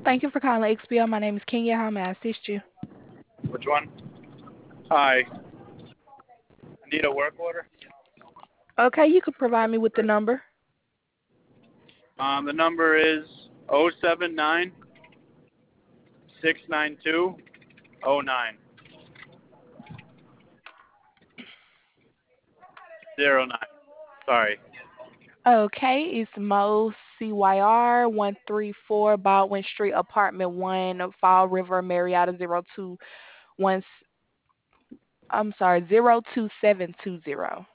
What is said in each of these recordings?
Thank you for calling XPO. My name is Kenya. How may I assist you? Which one? Hi. I need a work order. Okay, you can provide me with the number. The number is 079 692 0909. Sorry. Okay, it's Mo CYR 134 Baldwin Street, Apartment 1, Fall River, Marietta 021. I'm sorry, 02720.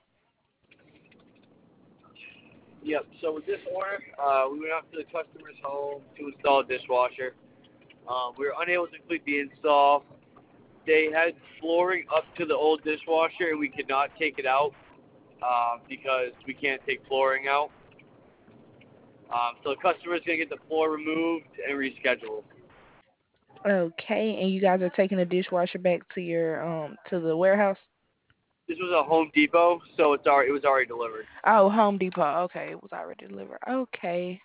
Yep. So with this order, we went out to the customer's home to install a dishwasher. We were unable to complete the install. They had flooring up to the old dishwasher, and we could not take it out because we can't take flooring out. So the customer's gonna get the floor removed and rescheduled. Okay, and you guys are taking the dishwasher back to your to the warehouse? This was a Home Depot, so it was already delivered. Oh, Home Depot. Okay, it was already delivered. Okay.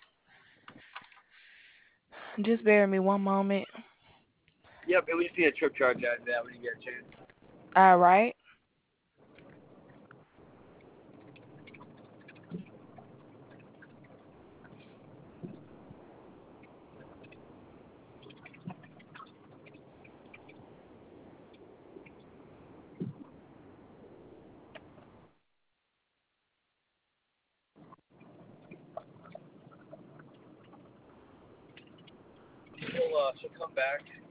Just bear with me one moment. Yep, and we just need a trip charge out of that when you get a chance. All right. She'll come back.